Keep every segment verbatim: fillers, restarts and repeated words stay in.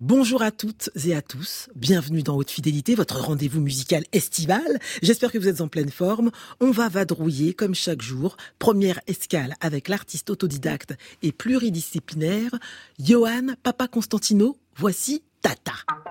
Bonjour à toutes et à tous, bienvenue dans Haute Fidélité, votre rendez-vous musical estival. J'espère que vous êtes en pleine forme. On va vadrouiller comme chaque jour. Première escale avec l'artiste autodidacte et pluridisciplinaire, Yohan Papaconstantino. Voici Tata.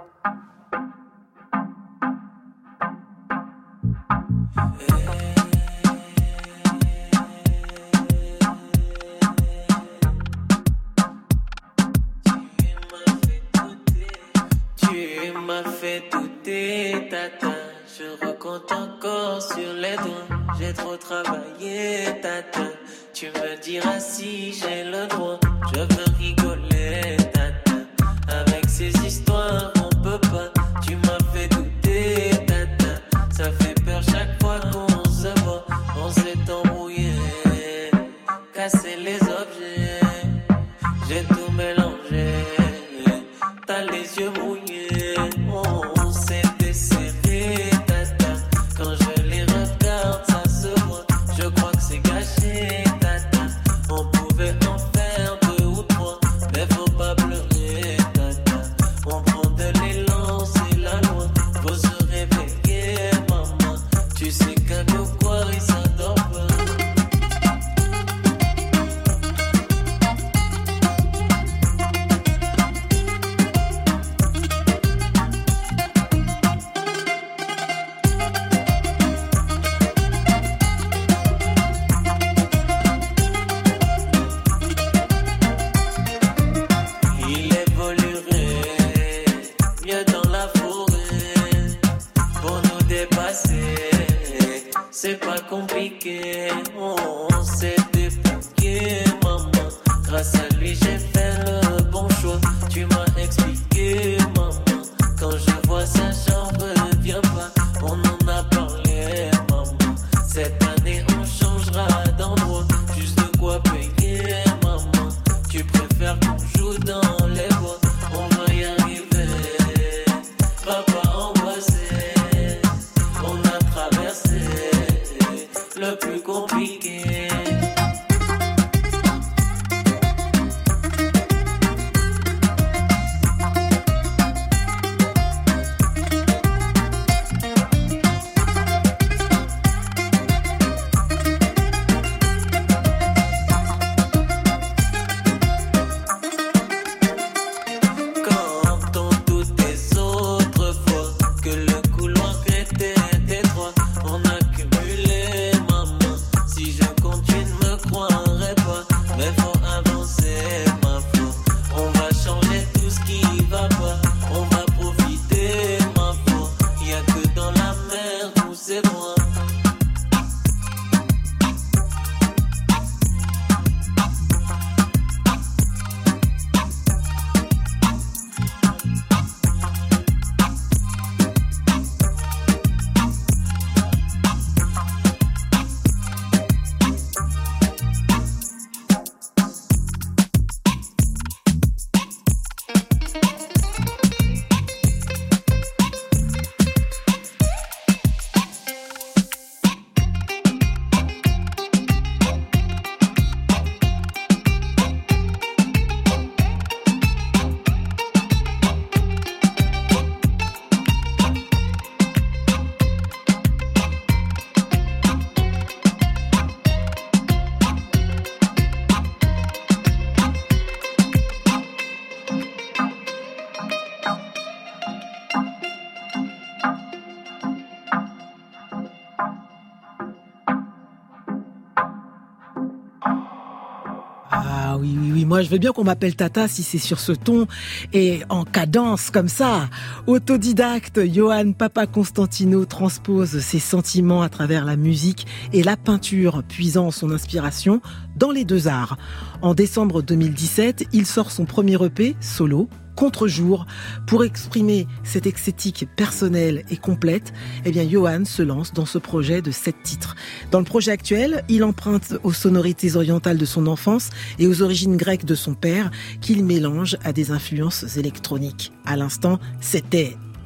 Tu m'as fait douter, tata. Je recompte encore sur les doigts. J'ai trop travaillé, tata. Tu me diras si j'ai le droit. Je veux rigoler, tata. Avec ces histoires, on peut pas. Tu m'as fait douter, tata. Ça fait peur chaque fois qu'on se voit. On s'est embrouillé, cassé les objets. J'ai tout mélangé. T'as les yeux mouillés, on s'est desserré, tata. Quand je les regarde, ça se voit. Je crois que c'est gâché, tata. On pouvait en faire deux ou trois, mais faut pas pleurer, tata. On prend de l'élan, c'est la loi. Faut se réveiller, maman. Tu sais qu'un quoi, il s'endort pas. C'est pas compliqué, on s'est débrouillé, maman. Grâce à lui, j'ai fait le bon choix. Tu m'as expliqué, maman. Quand je vois ça, j'en reviens pas. On en a parlé, maman. Cette année, on changera d'endroit. Juste de quoi payer, maman. Tu préfères qu'on joue dans les bois. On va y arriver. Papa angoissé. On a traversé le plus compliqué. Quand on doute des autres fois que le couloir était étroit, on a cumulé, maman. Si je continue, ne me croirais pas. Mais faut avancer, ma foi. On va changer tout ce qui va pas. On va profiter, ma foi. Y'a que dans la mer où c'est moi. Ah oui, oui, oui, moi je veux bien qu'on m'appelle Tata si c'est sur ce ton et en cadence comme ça. Autodidacte, Yohan Papaconstantino transpose ses sentiments à travers la musique et la peinture, puisant son inspiration dans les deux arts. En décembre deux mille dix-sept, il sort son premier E P, solo, Contre-jour. Pour exprimer cette esthétique personnelle et complète, eh bien, Yohan se lance dans ce projet de sept titres. Dans le projet actuel, il emprunte aux sonorités orientales de son enfance et aux origines grecques de son père, qu'il mélange à des influences électroniques. À l'instant, c'était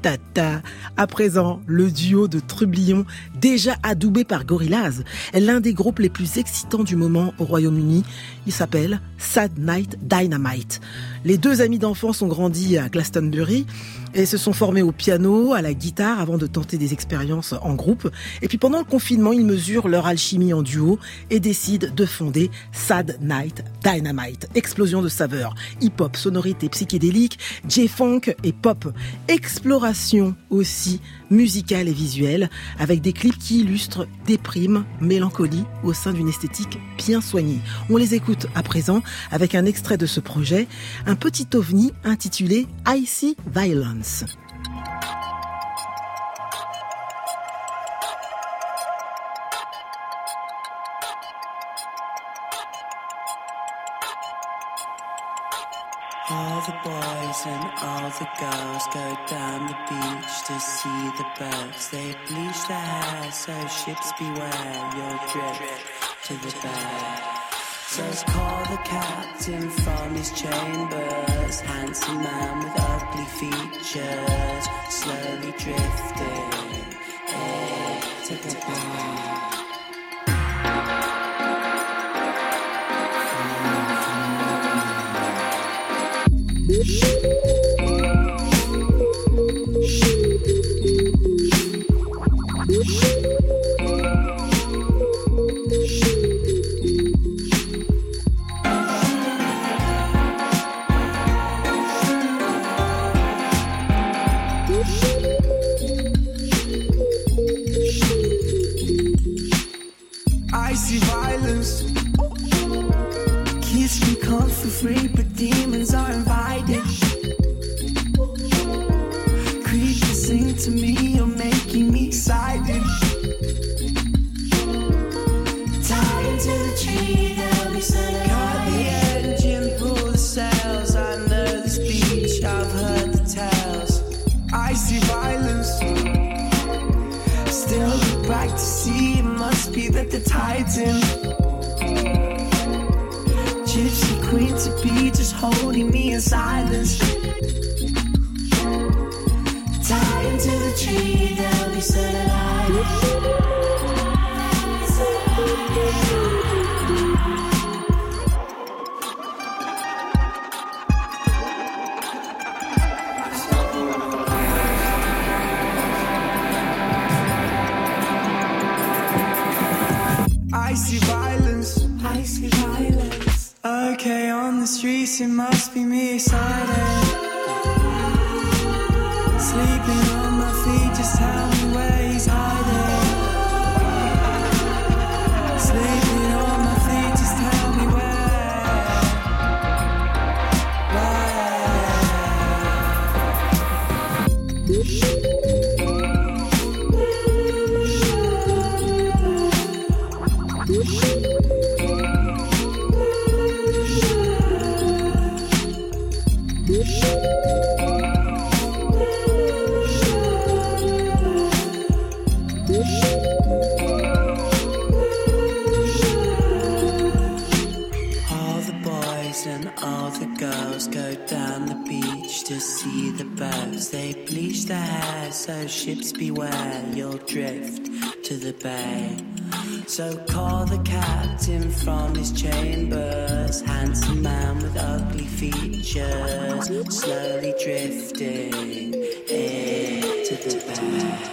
Tata. À présent, le duo de trublions, déjà adoubé par Gorillaz, est l'un des groupes les plus excitants du moment au Royaume-Uni. Il s'appelle Sad Night Dynamite. Les deux amis d'enfance ont grandi à Glastonbury et se sont formés au piano, à la guitare, avant de tenter des expériences en groupe. Et puis pendant le confinement, ils mesurent leur alchimie en duo et décident de fonder Sad Night Dynamite. Explosion de saveurs, hip-hop, sonorités psychédéliques, J-funk et pop. Exploration aussi musicale et visuelle, avec des clips qui illustrent déprime, mélancolie au sein d'une esthétique bien soignée. On les écoute à présent avec un extrait de ce projet, un petit ovni intitulé Icy Violence. All the boys and all the girls go down the beach to see the birds. They bleach their hair, so ships beware, you'll drift to the bay. So call the captain from his chambers, handsome man with ugly features, slowly drifting eh, to the bay. Icy violence. Kids can come for free, but demons are invited. Creepy, sing to me, you're making me excited. Tie into the tree, there'll be sun. Cut the engine, pull the sails. I know this beach, I've heard the tales. Icy violence. Still look back to see, it must be that the tide's in. Gypsy queen to be, just holding me in silence. Tie into the tree, there'll be sunlight. Icy violence, icy violence. Okay, on the streets, it must be me excited. Sleeping on my feet, just tell me where he's hiding. Sleeping on my feet, just tell me where. Where? They bleach their hair, so ships beware, you'll drift to the bay. So call the captain from his chambers, handsome man with ugly features, slowly drifting into the bay.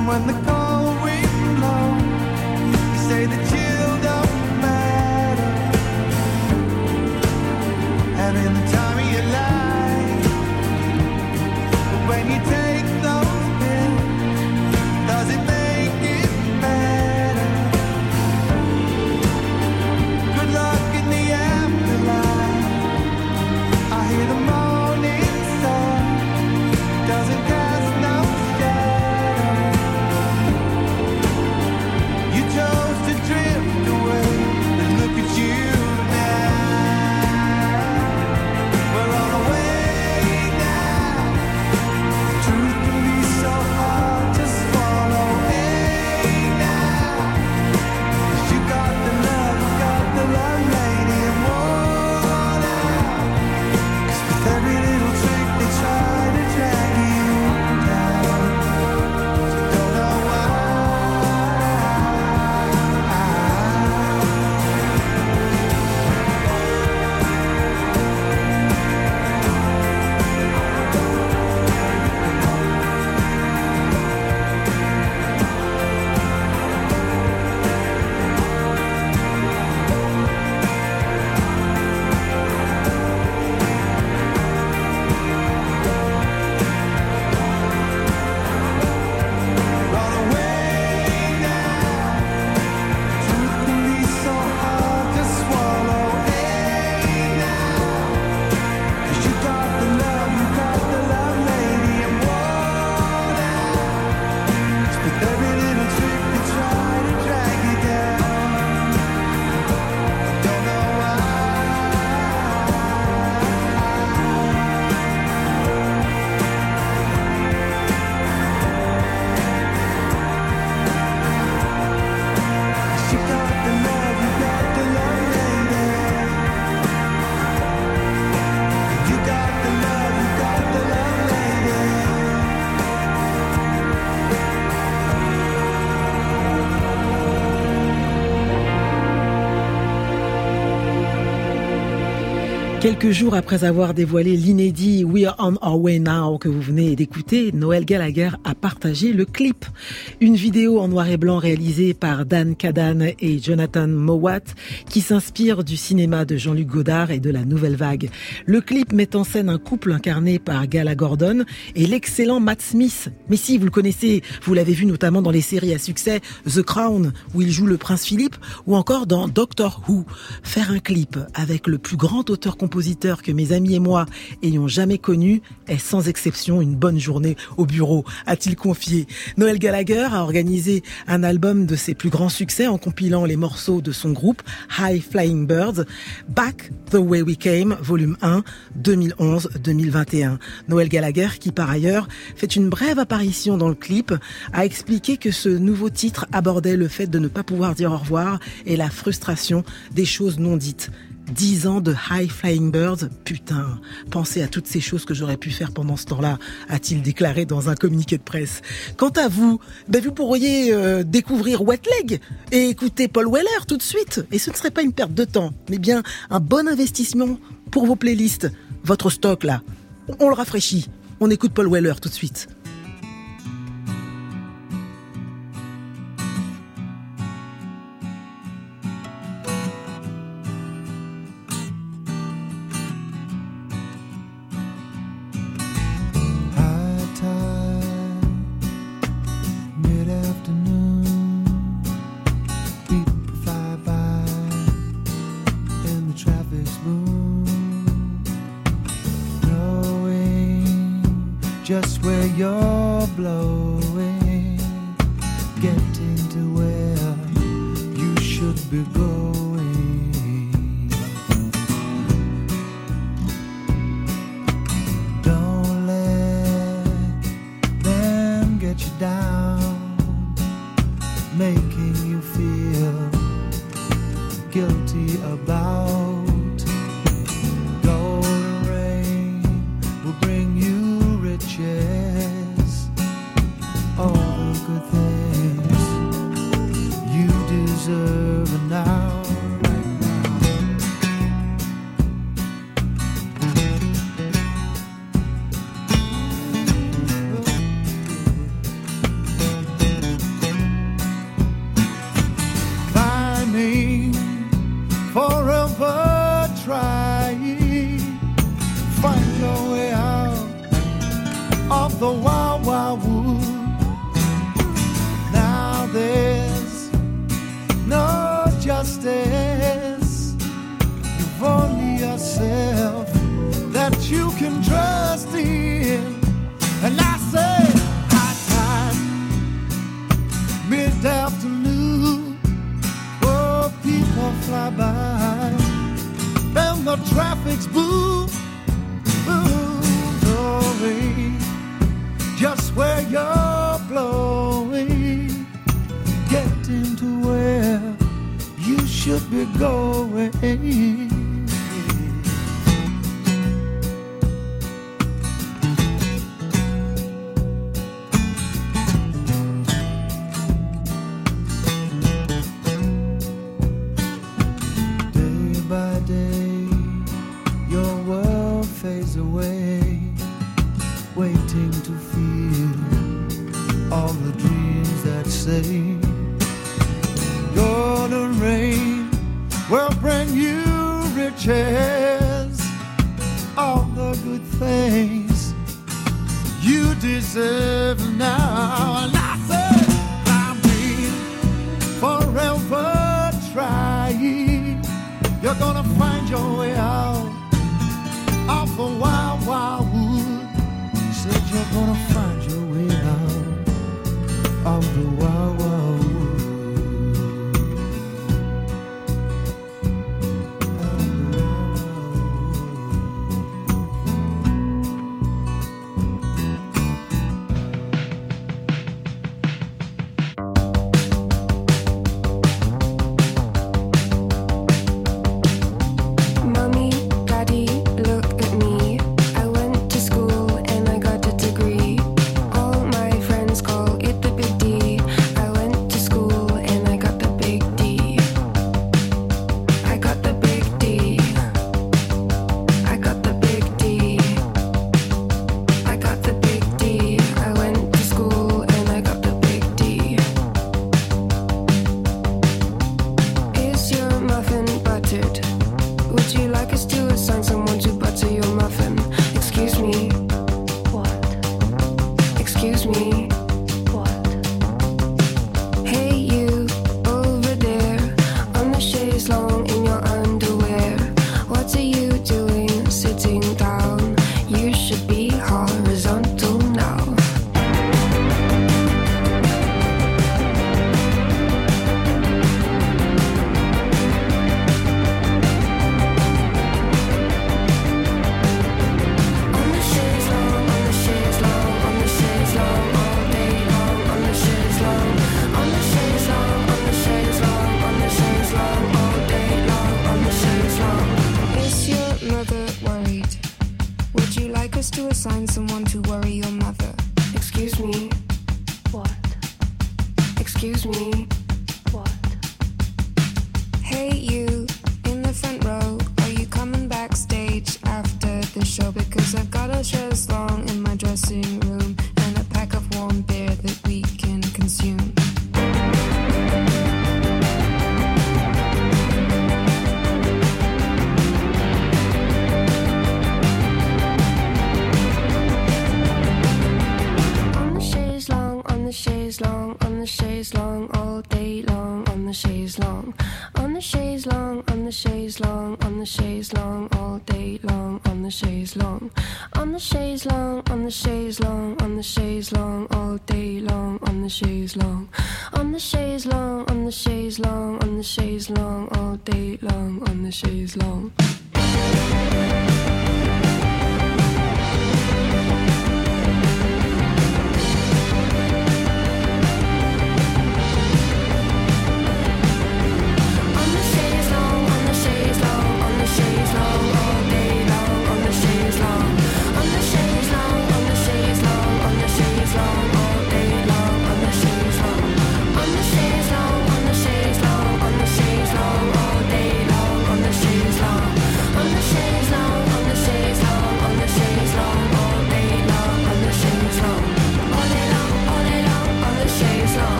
warm when the cold wind blows. You say the chill don't matter. Having the time of your life. But when you take those pills, does it make it better? Good luck in the afterlife. I hear the morning sun doesn't cast no shadow. You chose to drift away, and look at you now. We're on our way now. Truth can be so hard to swallow. Hey now, 'cause you got the love, you got the love, lady, and worn out. 'Cause with every little trick they try to drag you down. So don't know why. Run away now. Truth can be so hard to swallow. Hey now, 'cause you got the love, you got the love, lady, and worn out. 'Cause with every little trick they try to drag you down. Don't know why. You got the love, you got the love, lady. You got the love, you got the love, lady. Quelques jours après avoir dévoilé l'inédit We Are On Our Way Now que vous venez d'écouter, Noël Gallagher a partagé le clip. Une vidéo en noir et blanc réalisée par Dan Cadan et Jonathan Mowat qui s'inspire du cinéma de Jean-Luc Godard et de la Nouvelle Vague. Le clip met en scène un couple incarné par Gala Gordon et l'excellent Matt Smith. Mais si, vous le connaissez, vous l'avez vu notamment dans les séries à succès The Crown où il joue le prince Philippe ou encore dans Doctor Who. Faire un clip avec le plus grand auteur-compositeur que mes amis et moi ayons jamais connu est sans exception une bonne journée au bureau, a-t-il confié. Noël Gallagher a organisé un album de ses plus grands succès en compilant les morceaux de son groupe High Flying Birds, Back the Way We Came, volume un, deux mille onze deux mille vingt et un. Noël Gallagher, qui par ailleurs fait une brève apparition dans le clip, a expliqué que ce nouveau titre abordait le fait de ne pas pouvoir dire au revoir et la frustration des choses non dites. Dix ans de High Flying Birds, putain, pensez à toutes ces choses que j'aurais pu faire pendant ce temps-là, a-t-il déclaré dans un communiqué de presse. Quant à vous, ben vous pourriez euh, découvrir Wet Leg et écouter Paul Weller tout de suite. Et ce ne serait pas une perte de temps, mais bien un bon investissement pour vos playlists. Votre stock là, on le rafraîchit. On écoute Paul Weller tout de suite. Just where you're blowing, getting to where you should be going. Don't let them get you down, making you feel guilty about. Golden rain will bring you riches, all the good things you deserve now. you can trust in. And I say, high time, mid-afternoon, oh, people fly by, and the traffic's boom, boom, away, just where you're blowing, getting to where you should be going. Away, waiting to feel all the dreams that say golden rain will bring you riches, all the good things you deserve now. And I said, I've been forever trying. You're gonna find your way out off the wild, wild wood. Said you're gonna find your way out of the wild, wild wood.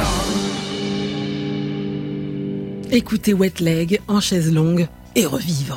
Écoutez Wet Leg en chaise longue et revivre.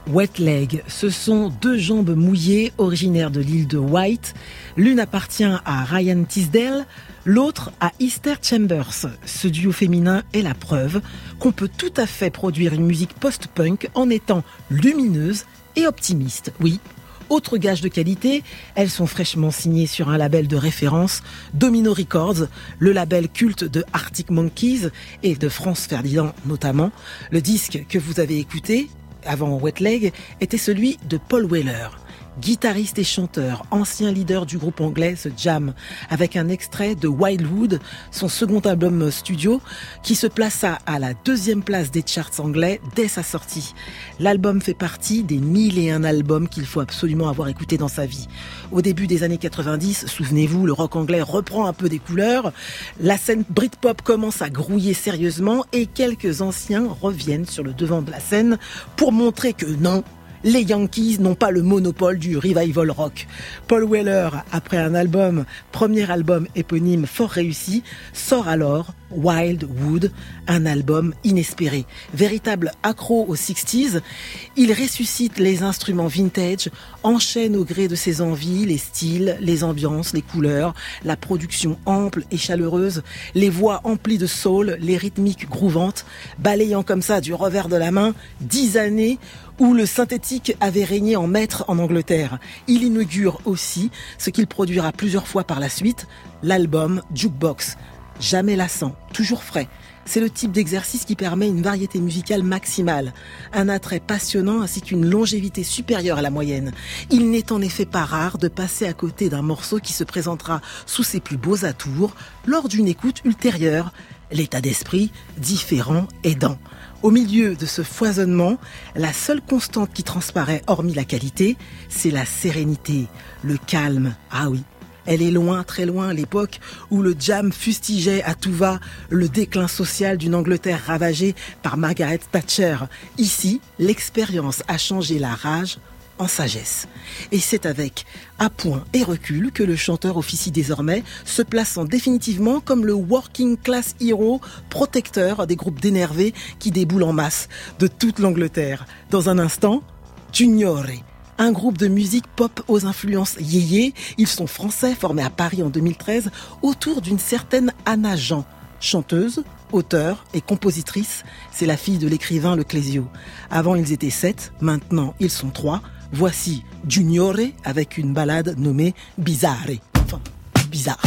Wet Leg, ce sont deux jambes mouillées originaires de l'île de Wight. L'une appartient à Ryan Tisdale, l'autre à Easter Chambers. Ce duo féminin est la preuve qu'on peut tout à fait produire une musique post-punk en étant lumineuse et optimiste. Oui, autre gage de qualité, elles sont fraîchement signées sur un label de référence, Domino Records, le label culte de Arctic Monkeys et de Franz Ferdinand notamment. Le disque que vous avez écouté avant Wet Leg était celui de Paul Weller, guitariste et chanteur, ancien leader du groupe anglais The Jam, avec un extrait de Wildwood, son second album studio, qui se plaça à la deuxième place des charts anglais dès sa sortie. L'album fait partie des mille et un albums qu'il faut absolument avoir écoutés dans sa vie. Au début des années quatre-vingt-dix, souvenez-vous, le rock anglais reprend un peu des couleurs, la scène Britpop commence à grouiller sérieusement et quelques anciens reviennent sur le devant de la scène pour montrer que non, les Yankees n'ont pas le monopole du revival rock. Paul Weller, après un album, premier album éponyme fort réussi, sort alors Wildwood, un album inespéré. Véritable accro aux sixties, il ressuscite les instruments vintage, enchaîne au gré de ses envies les styles, les ambiances, les couleurs, la production ample et chaleureuse, les voix emplies de soul, les rythmiques grouvantes, balayant comme ça du revers de la main dix années où le synthétique avait régné en maître en Angleterre. Il inaugure aussi ce qu'il produira plusieurs fois par la suite, l'album Jukebox. Jamais lassant, toujours frais. C'est le type d'exercice qui permet une variété musicale maximale, un attrait passionnant ainsi qu'une longévité supérieure à la moyenne. Il n'est en effet pas rare de passer à côté d'un morceau qui se présentera sous ses plus beaux atours lors d'une écoute ultérieure, l'état d'esprit différent aidant. Au milieu de ce foisonnement, la seule constante qui transparaît, hormis la qualité, c'est la sérénité, le calme. Ah oui, elle est loin, très loin, l'époque où le Jam fustigeait à tout va le déclin social d'une Angleterre ravagée par Margaret Thatcher. Ici, l'expérience a changé la rage en sagesse. Et c'est avec appoint et recul que le chanteur officie désormais, se plaçant définitivement comme le working class hero protecteur des groupes d'énervés qui déboulent en masse de toute l'Angleterre. Dans un instant, Juniore, un groupe de musique pop aux influences yéyé. Ils sont français, formés à Paris en deux mille treize, autour d'une certaine Anna Jean, chanteuse, auteure et compositrice. C'est la fille de l'écrivain Le Clésio. Avant, ils étaient sept, maintenant, ils sont trois. Voici Juniore avec une ballade nommée Bizarre. Enfin, bizarre.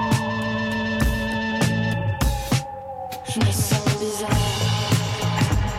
Je me sens bizarre.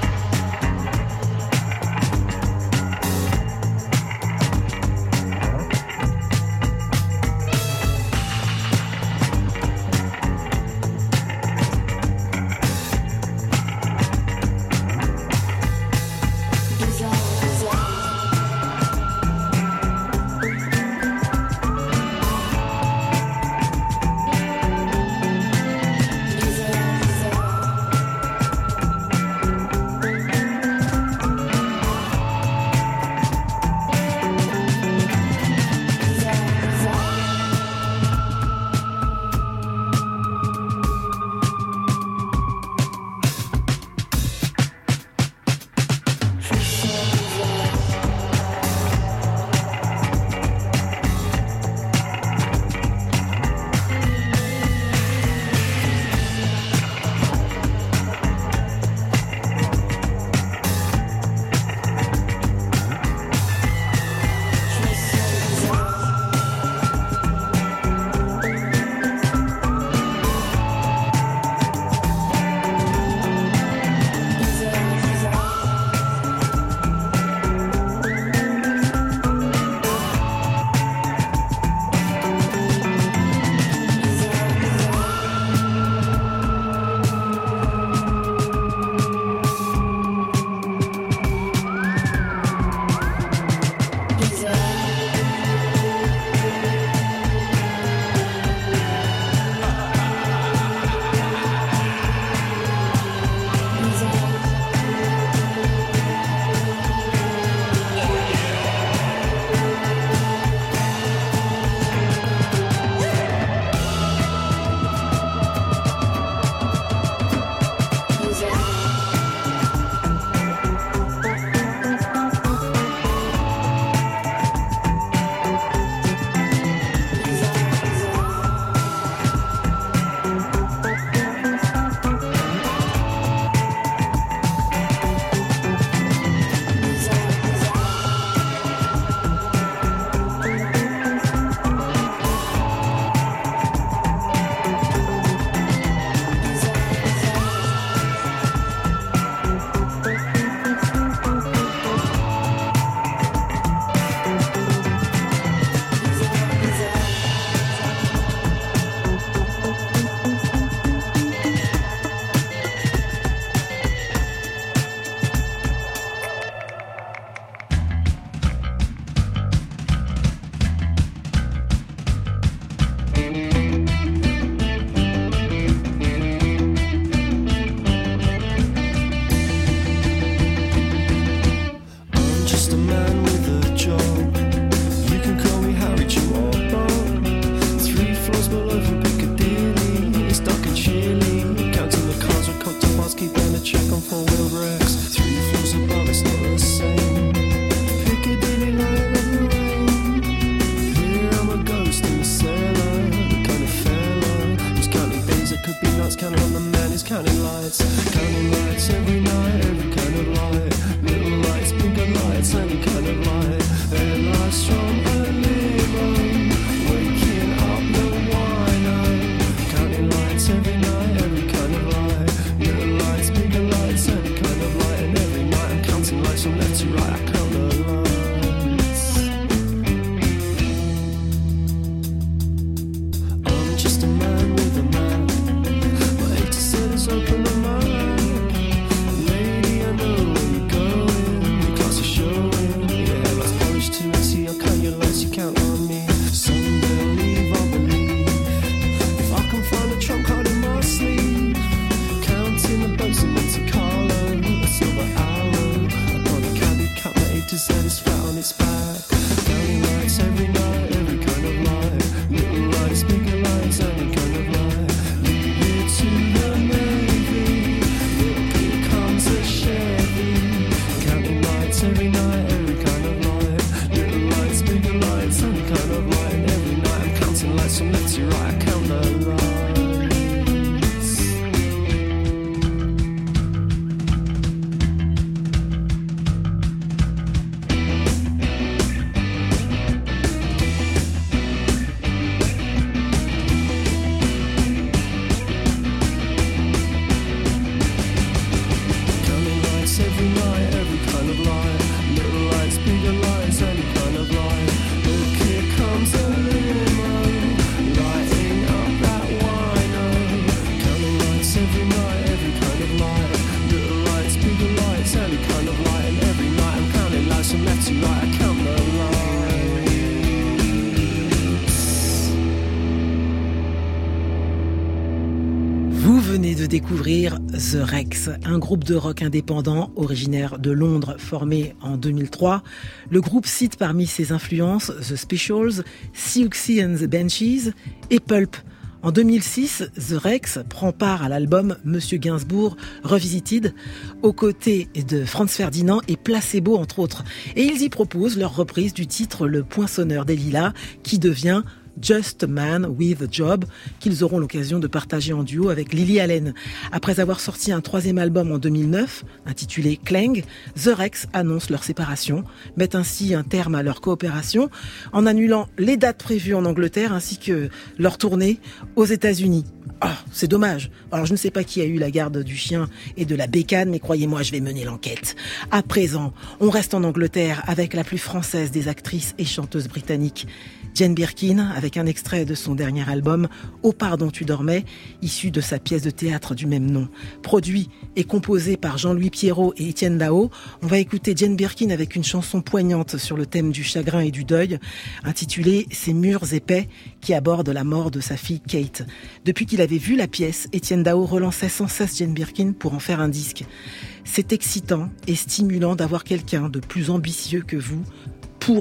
Découvrir The Rex, un groupe de rock indépendant originaire de Londres formé en deux mille trois. Le groupe cite parmi ses influences The Specials, Siouxsie and the Banshees et Pulp. En deux mille six, The Rex prend part à l'album Monsieur Gainsbourg Revisited, aux côtés de Franz Ferdinand et Placebo entre autres. Et ils y proposent leur reprise du titre Le Poinçonneur des Lilas, qui devient Just a Man with a Job, qu'ils auront l'occasion de partager en duo avec Lily Allen. Après avoir sorti un troisième album en deux mille neuf, intitulé Clang, The Rex annonce leur séparation, mettent ainsi un terme à leur coopération en annulant les dates prévues en Angleterre ainsi que leur tournée aux États-Unis. Ah, c'est dommage. Alors je ne sais pas qui a eu la garde du chien et de la bécane, mais croyez-moi, je vais mener l'enquête. À présent, on reste en Angleterre avec la plus française des actrices et chanteuses britanniques, Jane Birkin, avec un extrait de son dernier album, Au pardon tu dormais, issu de sa pièce de théâtre du même nom. Produit et composé par Jean-Louis Pierrot et Étienne Dao, on va écouter Jane Birkin avec une chanson poignante sur le thème du chagrin et du deuil, intitulée Ces murs épais, qui aborde la mort de sa fille Kate. Depuis qu'il avait vu la pièce, Étienne Dao relançait sans cesse Jane Birkin pour en faire un disque. C'est excitant et stimulant d'avoir quelqu'un de plus ambitieux que vous, pour vous,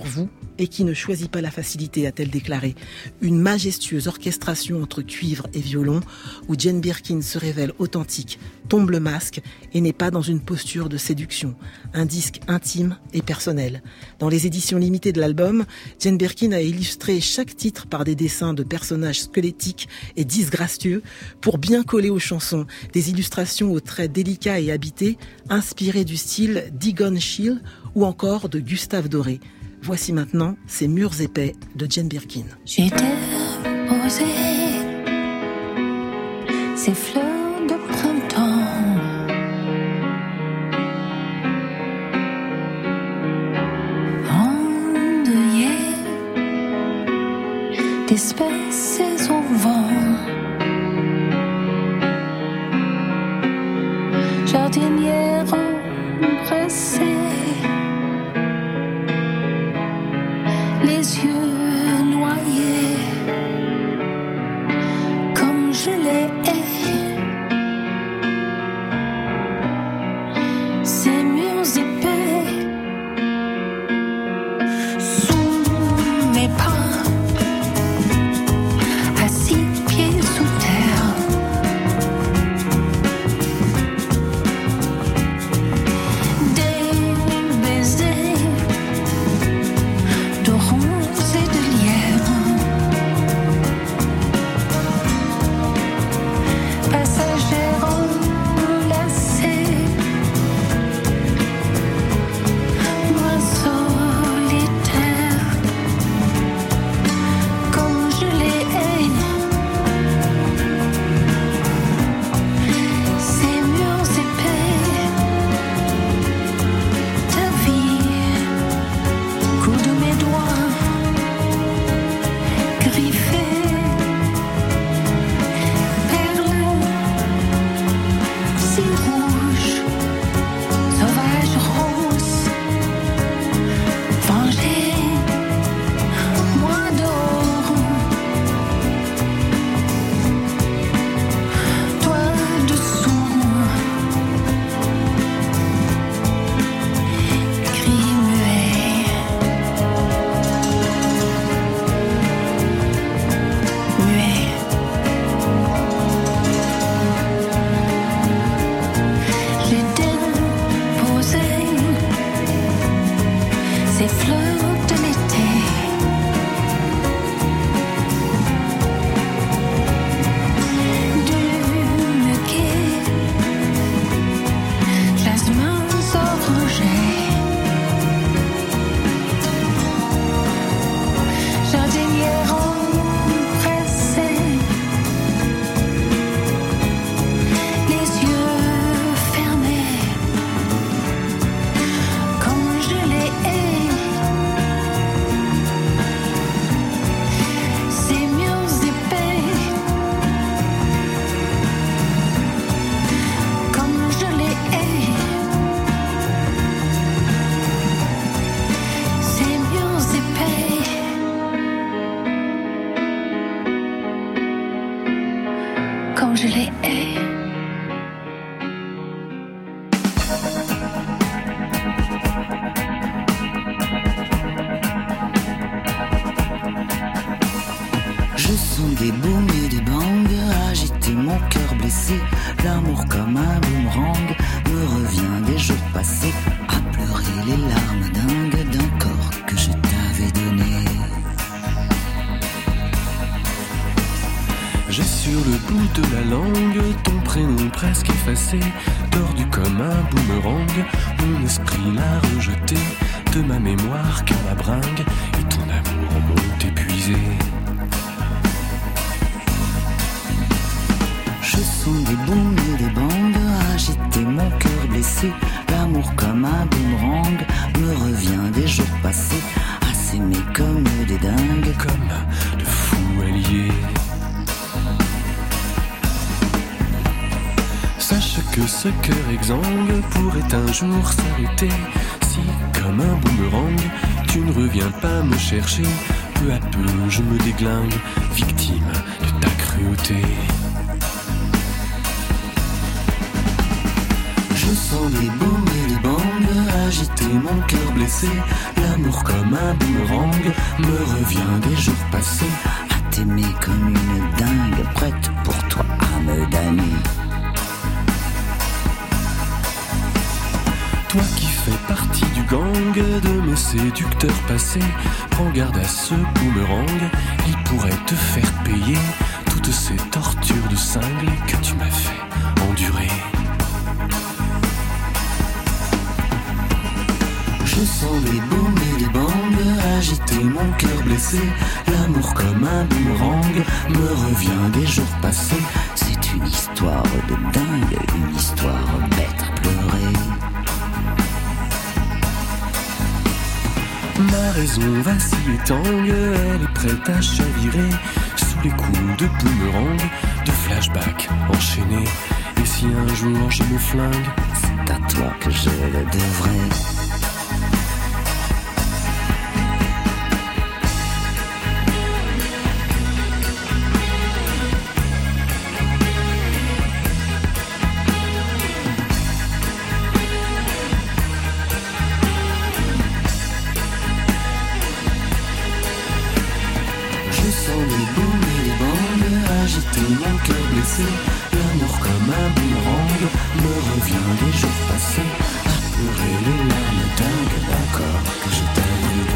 et qui ne choisit pas la facilité, a-t-elle déclaré. Une majestueuse orchestration entre cuivre et violon où Jane Birkin se révèle authentique, tombe le masque et n'est pas dans une posture de séduction. Un disque intime et personnel. Dans les éditions limitées de l'album, Jane Birkin a illustré chaque titre par des dessins de personnages squelettiques et disgracieux pour bien coller aux chansons. Des illustrations aux traits délicats et habités, inspirées du style d'Egon Schiele ou encore de Gustave Doré. Voici maintenant ces murs épais de Jane Birkin. J'ai déposé ces fleurs de printemps endeuillées d'espèces au vent. Jardinière empressée, les yeux noyés comme je les hais. Ces murs épais sous mes pas, à six pieds sous terre. Des baisers de ronces et de lièvres, passagères enlacées, moi solitaire, comme je les hais. Ces murs épais, ta vie, coup de mes doigts griffés, perles si rouges, sauvages roses, vengez moi d'or, toi dessous, cri muet, muet. J'ai déposé ces fleurs de l'été du muguet, jasmins orangés, jardinière empressée, les yeux fermés comme je les hais. Ces murs épais comme je les hais. Ces murs épais comme je les hais. Je sens des booms et des bangs agiter mon cœur blessé. L'amour comme un boomerang me revient des jours passés, à pleurer les larmes dingues d'un corps que je t'avais donné. J'ai sur le bout de la langue ton prénom presque effacé, tordu comme un boomerang. Mon esprit l'a rejeté de ma mémoire qu'à la bringue, et ton amour m'ont épuisé. Je sens des booms et des bangs agiter mon cœur blessé. L'amour comme un boomerang me revient des jours passés, à s'aimer comme des dingues, Comme de fous alliés. Sache que ce cœur exsangue pourrait un jour s'arrêter si, comme un boomerang, tu ne reviens pas me chercher. Peu à peu je me déglingue, victime de ta cruauté. Je sens des booms et des bangs agiter mon cœur blessé. L'amour comme un boomerang me revient des jours passés. À t'aimer comme une dingue, prête pour toi à me damner. Toi qui fais partie du gang de mes séducteurs passés, prends garde à ce boomerang, il pourrait te faire payer toutes ces tortures de cingle que tu m'as fait endurer. Je sens des booms et des bangs agiter mon cœur blessé. L'amour comme un boomerang me revient des jours passés. C'est une histoire de dingue, une histoire bête à pleurer. Ma raison vacille et tangue, elle est prête à chavirer sous les coups de boomerang, de flashback enchaînés. Et si un jour je me flingue, c'est à toi que je le devrais. Mon cœur blessé, l'amour comme un boomerang me revient des jours passés, à pleurer les larmes dingues d'un corps que je t'avais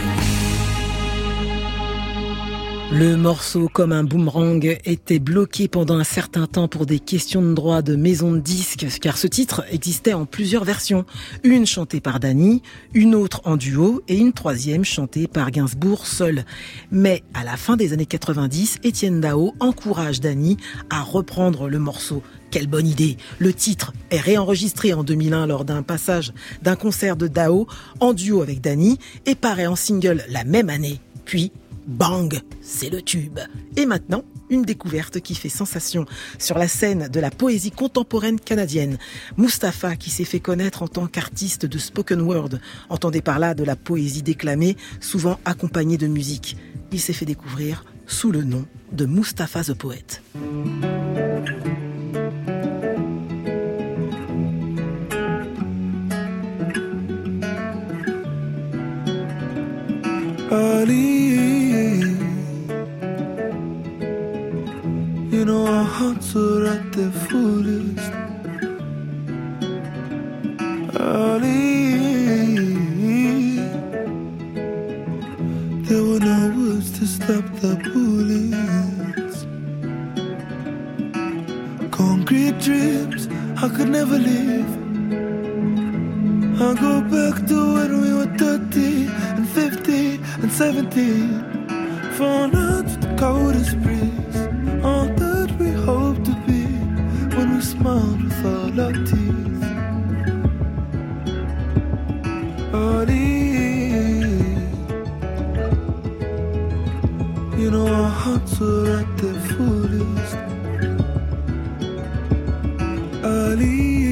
donné. Le morceau comme un boomerang était bloqué pendant un certain temps pour des questions de droit de maison de disques, car ce titre existait en plusieurs versions. Une chantée par Dany, une autre en duo et une troisième chantée par Gainsbourg seul. Mais à la fin des années quatre-vingt-dix, Etienne Dao encourage Dany à reprendre le morceau. Quelle bonne idée! Le titre est réenregistré en deux mille un lors d'un passage d'un concert de Dao en duo avec Dany et paraît en single la même année. Puis, bang, c'est le tube. Et maintenant, une découverte qui fait sensation sur la scène de la poésie contemporaine canadienne. Mustapha, qui s'est fait connaître en tant qu'artiste de spoken word, entendez par là de la poésie déclamée, souvent accompagnée de musique. Il s'est fait découvrir sous le nom de Mustapha the Poet. Ali, you know our hearts are at their fullest. Ali, there were no words to stop the bullets. Concrete dreams I could never live. I go back to when we were thirteen and fifteen and seventeen. Found out the coldest breeze, all that we hope to be when we smiled with all our teeth. Ali, you know our hearts are at their fullest. Ali,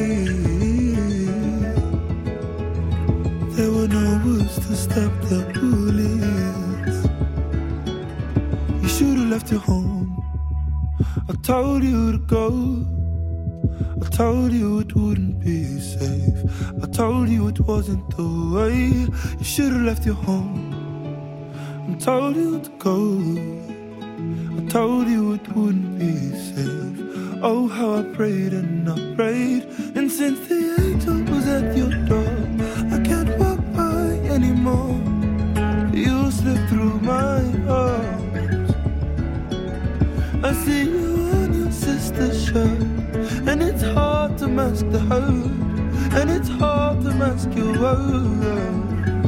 there were no words to stop the bullets. You should have left your home. I told you to go. I told you it wouldn't be safe. I told you it wasn't the way. You should have left your home. I told you to go. I told you it wouldn't be safe. Oh, how I prayed and I prayed. And since the angel was at your door, I can't walk by anymore. You slipped through my arms. I see you on your sister's shirt, and it's hard to mask the hurt, and it's hard to mask your words.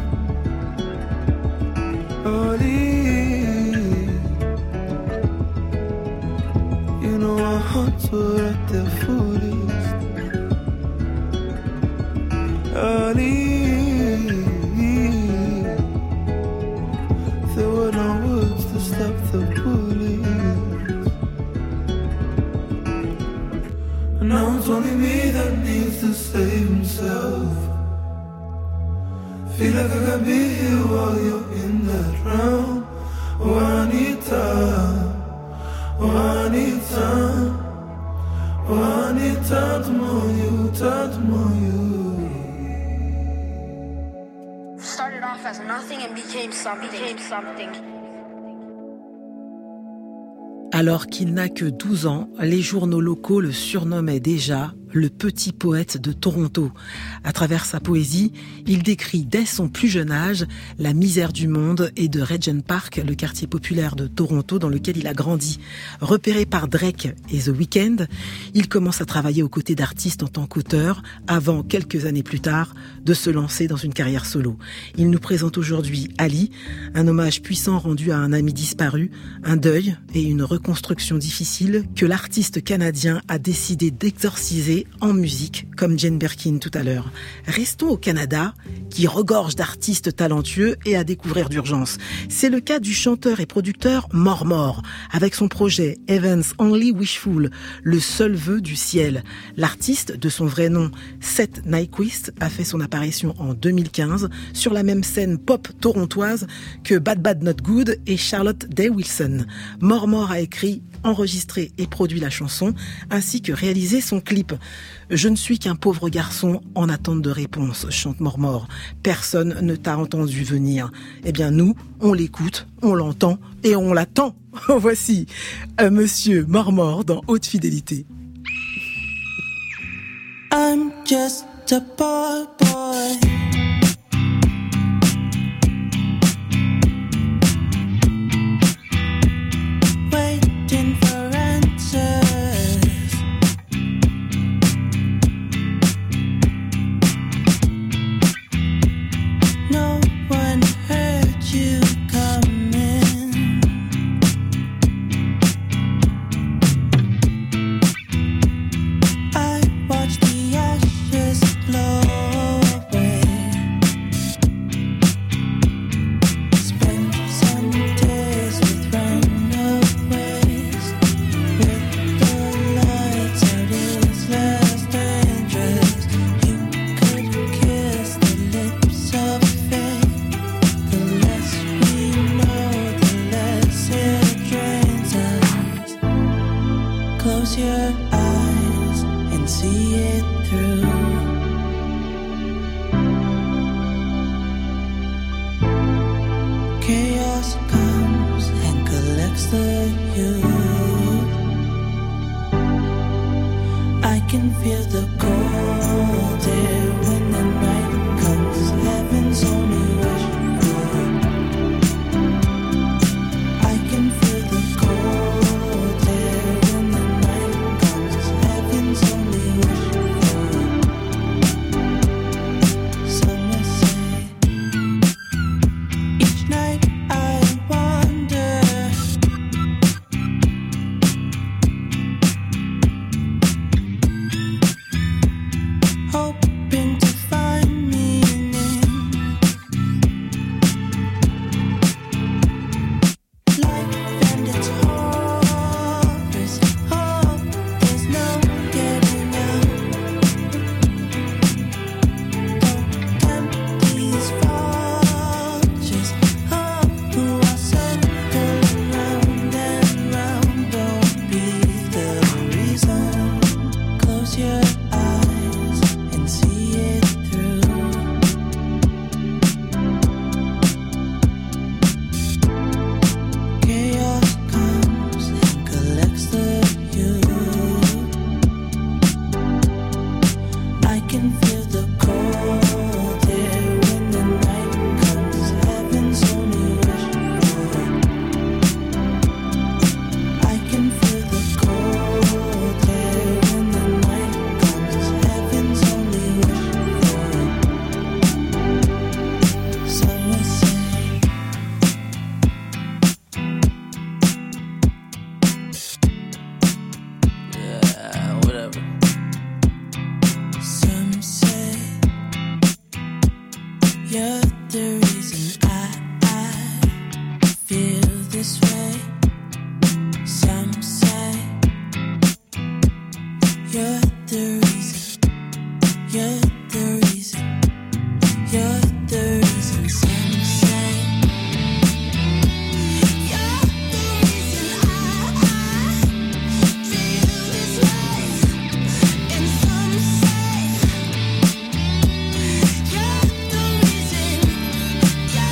Ali, you know our hearts were at their fullest. Ali, there were no words to stop the bullets. And now it's only me that needs to save himself. Feel like I could be here while you're in that round. Oh, I need time. Oh, I need time. Oh, I need time to know you, time to know you. as nothing and became something. Became something. Alors qu'il n'a que douze ans, les journaux locaux le surnommaient déjà le petit poète de Toronto. À travers sa poésie, il décrit dès son plus jeune âge la misère du monde et de Regent Park, le quartier populaire de Toronto dans lequel il a grandi. Repéré par Drake et The Weeknd, il commence à travailler aux côtés d'artistes en tant qu'auteur avant, quelques années plus tard, de se lancer dans une carrière solo. Il nous présente aujourd'hui Ali, un hommage puissant rendu à un ami disparu, un deuil et une reconstruction difficile que l'artiste canadien a décidé d'exorciser en musique, comme Jane Birkin tout à l'heure. Restons au Canada, qui regorge d'artistes talentueux et à découvrir d'urgence. C'est le cas du chanteur et producteur Mort Mort, avec son projet Heaven's Only Wishful, le seul vœu du ciel. L'artiste, de son vrai nom, Seth Nyquist, a fait son apparition en deux mille quinze sur la même scène pop torontoise que Bad Bad Not Good et Charlotte Day Wilson. Mort Mort a écrit, enregistré et produit la chanson, ainsi que réalisé son clip. Je ne suis qu'un pauvre garçon en attente de réponse, chante Mort Mort. Personne ne t'a entendu venir. Eh bien nous, on l'écoute, on l'entend et on l'attend. Voici un monsieur Mort Mort dans Haute Fidélité. I'm just a poor boy. Waiting for answers. No one heard you coming. I watched the ashes blow away. Spent some days with runaways. With the lights out, it's less dangerous. You could kiss the lips of fate. The less we know, the less it drains us. Close your eyes and see it through. Chaos comes and collects the youth. I can feel the cold air when the night comes. Heaven's only wishful. I can feel the cold air when the night comes. Heaven's only wishful. Some may say each night I wonder, hoping to find meaning. Life and its horrors, oh, there's no getting out. Don't tempt these vultures, oh, who are circling round and round. Don't be the reason. Close your eyes and see it through. Chaos comes and collects the youth. I can feel the cold air when the night comes. Heaven's only wishful. I can feel the cold air when the night comes. Heaven's only wishful. Some will say yeah, whatever. Some say you're the reason I, I feel this way. Some say you're the reason. You're the reason. You're the reason. Some say you're the reason I, I feel this way. And some say you're the reason. Yeah.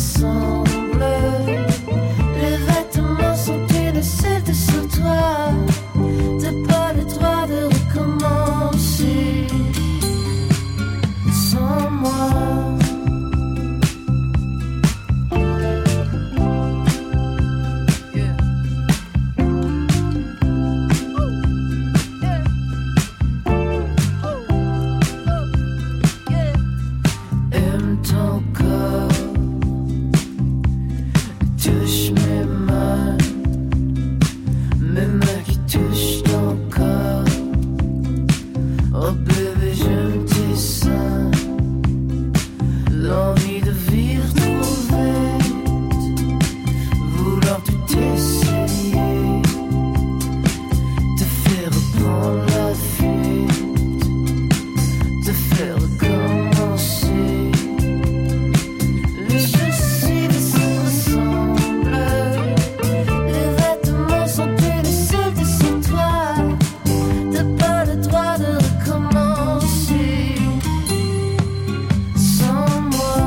ressemble. Les vêtements sont une seule sur toi. T'as pas le droit de recommencer sans moi. Aime ton corps, touche mes mains, mes mains qui touchent ton corps. Oh bébé, j'aime tes seins, l'envie de vivre trop vite, vouloir tout essayer, te faire prendre la fuite, te faire commencer. Les chaussures se ressemblent, les vêtements sont une seule sur toi. T'as pas le droit de recommencer sans moi.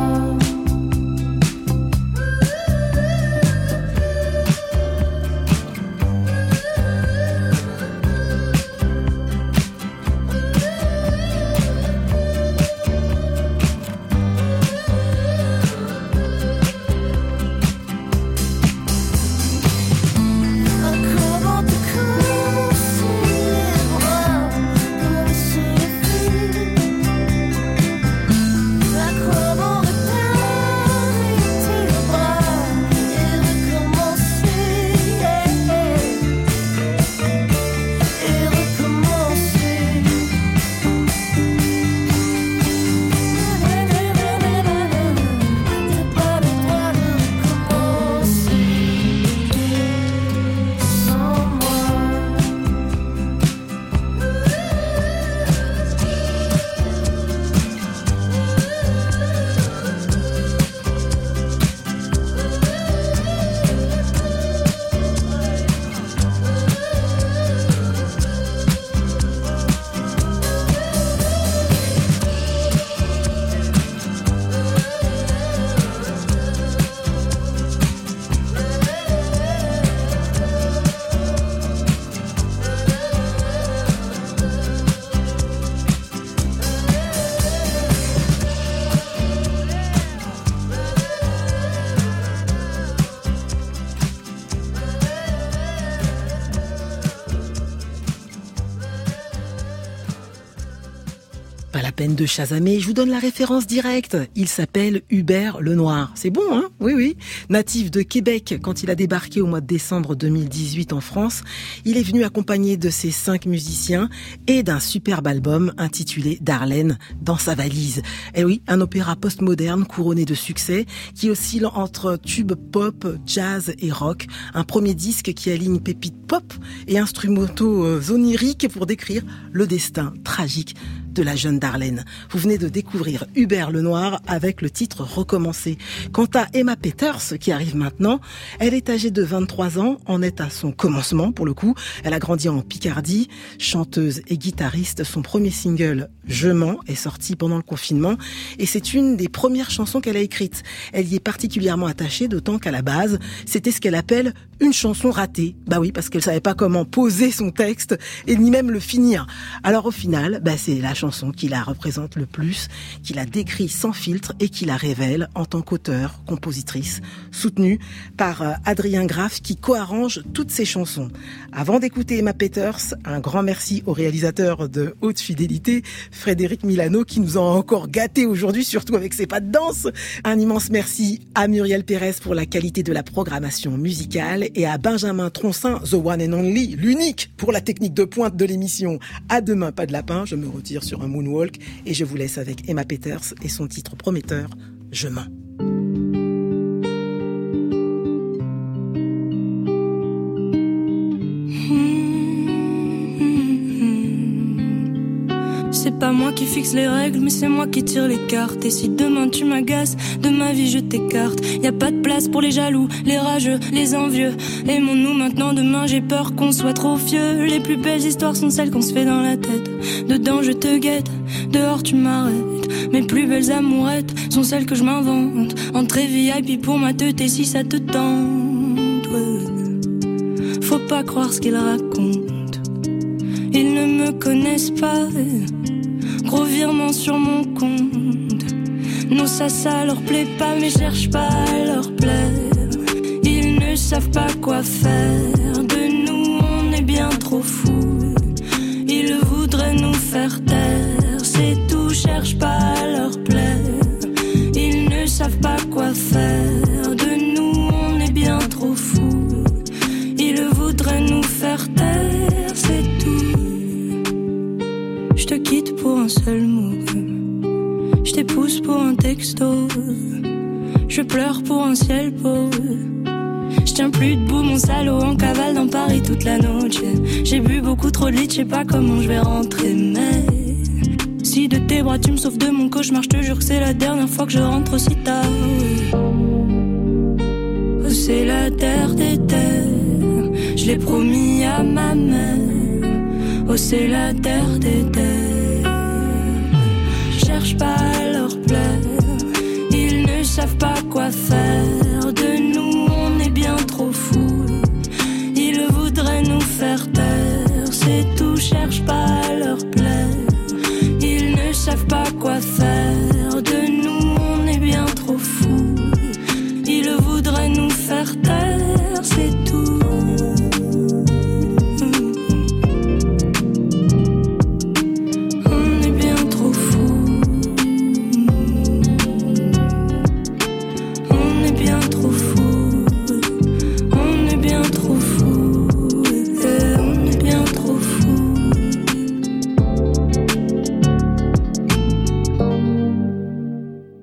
Comment te commencer les bras comme sur le fil? À quoi bon réparer tes bras et recommencer et recommencer? T'as pas le droit de recommencer sans moi. Pas la peine de chasamer, je vous donne la référence directe. Il s'appelle Hubert Lenoir. C'est bon, hein? Oui, oui. Natif de Québec, quand il a débarqué au mois de décembre deux mille dix-huit en France, il est venu accompagné de ses cinq musiciens et d'un superbe album intitulé Darlene dans sa valise. Et oui, un opéra postmoderne couronné de succès qui oscille entre tube pop, jazz et rock. Un premier disque qui aligne pépites pop et instrumentaux euh, oniriques pour décrire le destin tragique de la jeune Darlene. Vous venez de découvrir Hubert Lenoir avec le titre Recommencer. Quant à Emma Peters, qui arrive maintenant, elle est âgée de vingt-trois ans, en est à son commencement pour le coup. Elle a grandi en Picardie, chanteuse et guitariste. Son premier single, Je mens, est sorti pendant le confinement et c'est une des premières chansons qu'elle a écrites. Elle y est particulièrement attachée, d'autant qu'à la base, c'était ce qu'elle appelle une chanson ratée. Bah oui, parce qu'elle savait pas comment poser son texte et ni même le finir. Alors au final, bah c'est la chanson qui la représente le plus, qui la décrit sans filtre et qui la révèle en tant qu'auteure, compositrice, soutenue par Adrien Graff qui co-arrange toutes ses chansons. Avant d'écouter Emma Peters, un grand merci au réalisateur de Haute Fidélité, Frédéric Milano, qui nous a encore gâtés aujourd'hui, surtout avec ses pas de danse. Un immense merci à Muriel Pérez pour la qualité de la programmation musicale et à Benjamin Troncin, the one and only, l'unique pour la technique de pointe de l'émission. À demain, pas de lapin, je me retire sur un moonwalk et je vous laisse avec Emma Peters et son titre prometteur, Je mens. C'est pas moi qui fixe les règles, mais c'est moi qui tire les cartes. Et si demain tu m'agaces, de ma vie je t'écarte. Y a pas de place pour les jaloux, les rageux, les envieux. Aimons-nous maintenant, demain j'ai peur qu'on soit trop vieux. Les plus belles histoires sont celles qu'on se fait dans la tête. Dedans je te guette, dehors tu m'arrêtes. tête. Mes plus belles amourettes sont celles que je m'invente. Entrée V I P pour ma teute et si ça te tente, ouais. Faut pas croire ce qu'ils racontent. Ils ne me connaissent pas. Gros virement sur mon compte. Non, ça, ça leur plaît pas, mais cherche pas à leur plaire. Ils ne savent pas quoi faire. De nous, on est bien trop fous. Ils voudraient nous faire taire. C'est tout, cherche pas à leur plaire. Ils ne savent pas quoi faire. De nous, on est bien trop fous. Ils voudraient nous faire taire. C'est tout. Je te quitte pour un seul mot. Je t'épouse pour un texto. Je pleure pour un ciel beau. Je tiens plus debout, mon salaud, en cavale dans Paris toute la noche. J'ai bu beaucoup trop de litres, je sais pas comment je vais rentrer. Mais si de tes bras tu me sauves de mon cauchemar, je te jure que c'est la dernière fois que je rentre aussi tard. Oh, c'est la terre des terres, je l'ai promis à ma mère. Oh, c'est la terre des terres. Je cherche pas à leur plaire, ils ne savent pas quoi faire. De nous, on est bien trop fous. Ils voudraient nous faire taire. C'est tout, cherche pas à leur plaire. Ils ne savent pas quoi faire. De nous, on est bien trop fous. Ils voudraient nous faire taire. C'est tout.